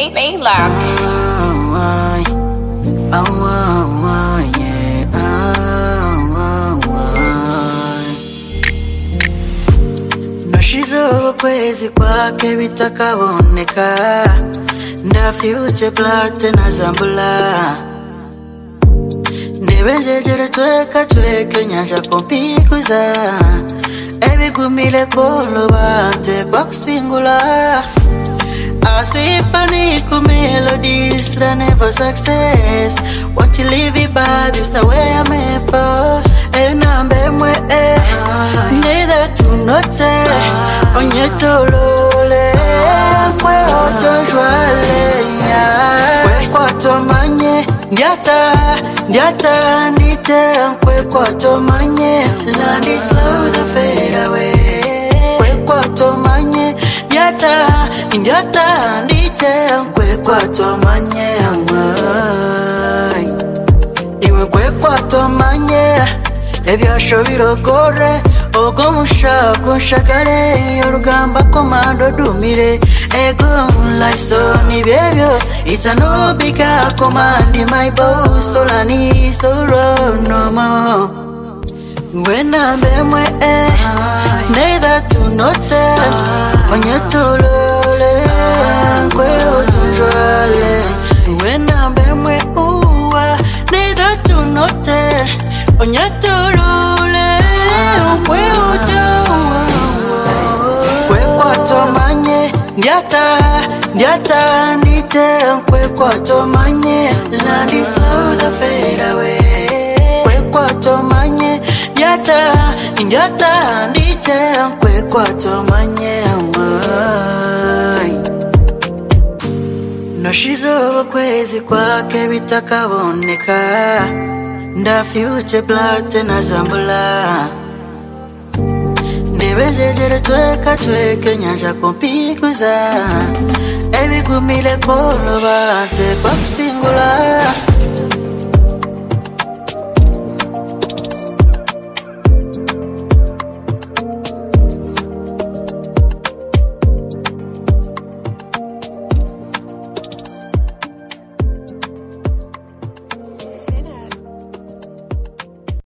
Baylock. Nashizo kwezi kwake bitakaboneka, nda future black na zambula. Nebenjejere tweke nyanja kompikuza, ebigumile kolobante kwa kusingula. Asipani ku melodies that never success. Want to live it by this way I'm made for. And I'm bemwe neither to note onye tolole kwe otojwale kwe kwato manye ndiata ndite kwe kwato manye land is slow the fade away kwe kwato manye ndiata ndite kwe kwato manye iwe kwe kwato manye ebyasho birogore ogomusha kunshagare yorugamba komando dumire ego laiso ni bebyo it's a no bigger command in my boss solani soro no more when I'm bemwe neither to note onye tolole kwe otunjwale when I'm bemwe uwa neither to note onye tolole kwe otunjwale kwe kwato manye ndiata ndite kwe kwato manye land is slow the fade away kwe kwato manye ndiata ndite kwe kwato manye Nashizo kwezi kwake bitakaboneka, nda future black na zambula. Nebenjejere tweke nyanja kompikuza, ebigumile kolobante kwa kusingula.